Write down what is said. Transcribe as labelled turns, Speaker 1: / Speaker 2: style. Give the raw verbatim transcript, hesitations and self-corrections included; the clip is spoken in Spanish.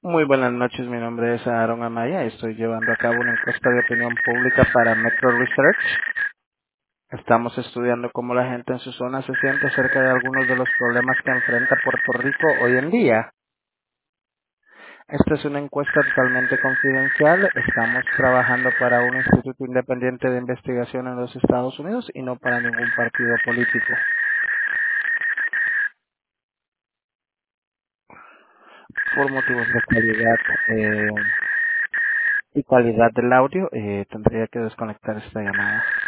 Speaker 1: Muy buenas noches, mi nombre es Aaron Amaya y estoy llevando a cabo una encuesta de opinión pública para Metro Research. Estamos estudiando cómo la gente en su zona se siente acerca de algunos de los problemas que enfrenta Puerto Rico hoy en día. Esta es una encuesta totalmente confidencial. Estamos trabajando para un instituto independiente de investigación en los Estados Unidos y no para ningún partido político. Por motivos de calidad eh, y calidad del audio, eh, tendría que desconectar esta llamada.